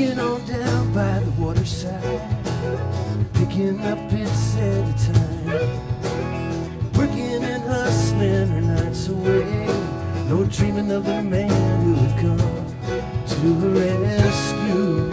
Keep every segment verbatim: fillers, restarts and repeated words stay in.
Working on down by the waterside, picking up bits at a time, working and hustling her nights away, no dreaming of the man who would come to her rescue.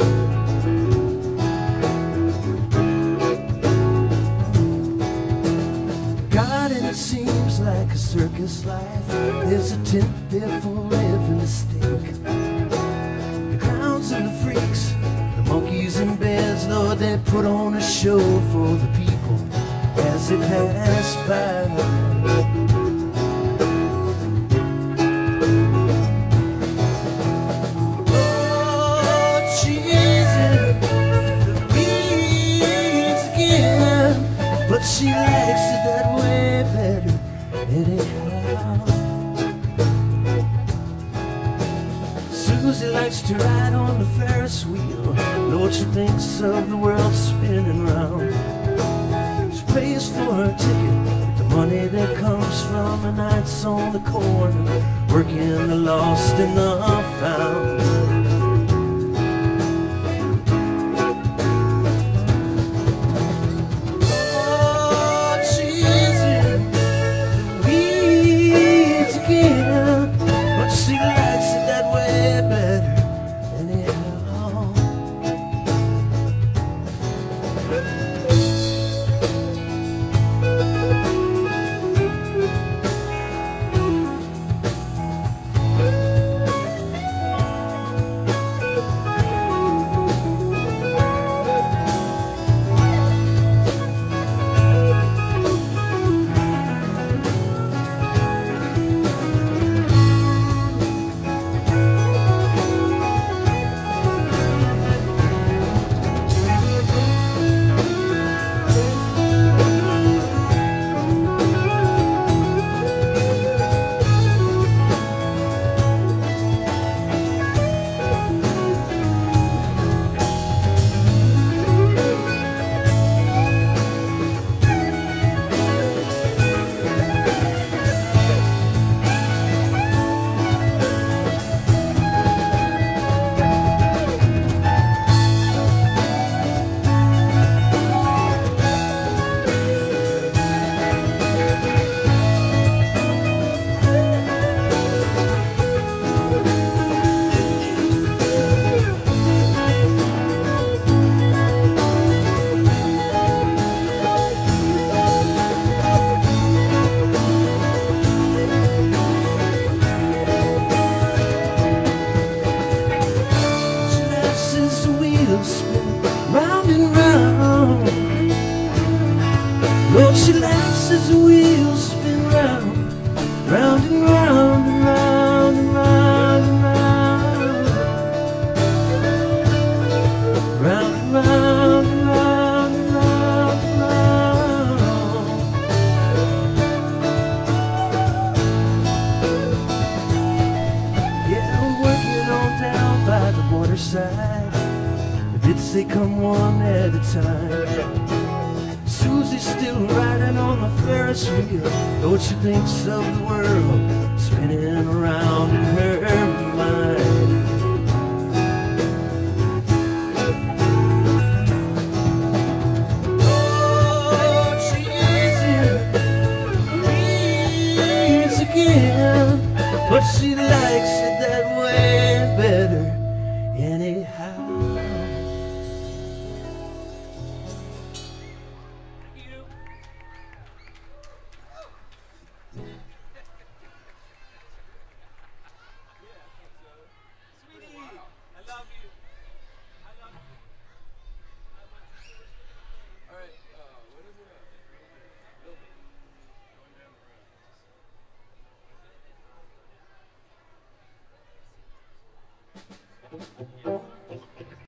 God, and it seems like a circus life. There's a tent there for every mistake. And the freaks, the monkeys and bears, Lord, they put on a show for the people as they pass by. Oh, Jesus, the weeds again, but she likes it that way better anyhow. Susie likes to ride on the Ferris wheel. Lord, she thinks of the world spinning round. She pays for her ticket, the money that comes from the nights on the corner, working the lost and the found. Oh, Jesus, the weeds again, but she likes it that way better anyhow. Lord, she laughs as the wheels spin round, round and round and round and round and round, round and round and round and round and round. Yeah, I'm working on down by the waterside. The bits, they come one at a time. Susie's still riding on the Ferris wheel. Lord, she thinks of the world spinning around in her mind. Oh, she's in the breeze again, but she